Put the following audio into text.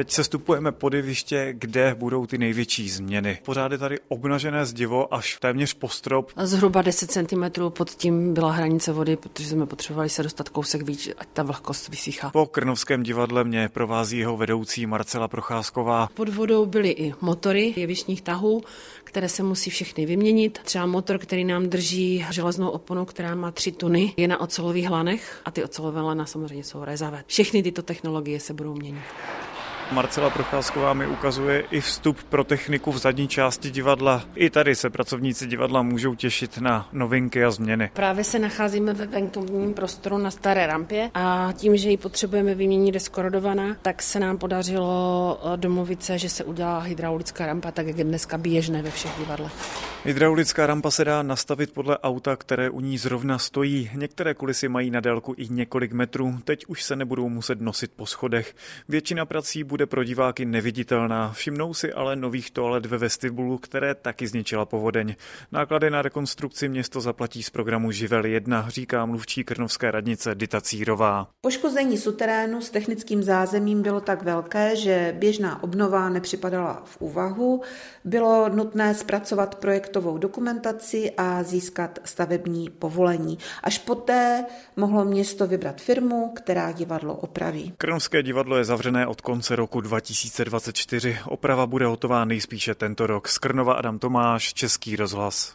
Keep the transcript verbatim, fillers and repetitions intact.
Teď se stupujeme pod jeviště, kde budou ty největší změny. Pořád je tady obnažené zdivo až téměř po strop. Zhruba deset centimetrů pod tím byla hranice vody, protože jsme potřebovali se dostat kousek víc, ať ta vlhkost vysychá. Po Krnovském divadle mě provází jeho vedoucí Marcela Procházková. Pod vodou byly i motory jevištních tahů, které se musí všechny vyměnit. Třeba motor, který nám drží železnou oponu, která má tři tuny, je na ocelových lanech a ty ocelové lana samozřejmě jsou rezavé. Všechny tyto technologie se budou měnit. Marcela Procházková mi ukazuje i vstup pro techniku v zadní části divadla. I tady se pracovníci divadla můžou těšit na novinky a změny. Právě se nacházíme ve venkovním prostoru na staré rampě a tím, že ji potřebujeme vyměnit deskorodovaná, tak se nám podařilo domluvit se, že se udělá hydraulická rampa, tak jak je dneska běžné ve všech divadlech. Hydraulická rampa se dá nastavit podle auta, které u ní zrovna stojí. Některé kulisy mají na délku i několik metrů. Teď už se nebudou muset nosit po schodech. Většina prací bude pro diváky neviditelná. Všimnou si ale nových toalet ve vestibulu, které taky zničila povodeň. Náklady na rekonstrukci město zaplatí z programu Živel jedna, říká mluvčí krnovské radnice Dita Círová. Poškození suterénu s technickým zázemím bylo tak velké, že běžná obnova nepřipadala v úvahu. Bylo nutné zpracovat projektovou dokumentaci a získat stavební povolení. Až poté mohlo město vybrat firmu, která divadlo opraví. Krnovské divadlo je zavřené od konce roku dva tisíce dvacet čtyři. Oprava bude hotová nejspíše tento rok. Z Krnova Adam Tomáš, Český rozhlas.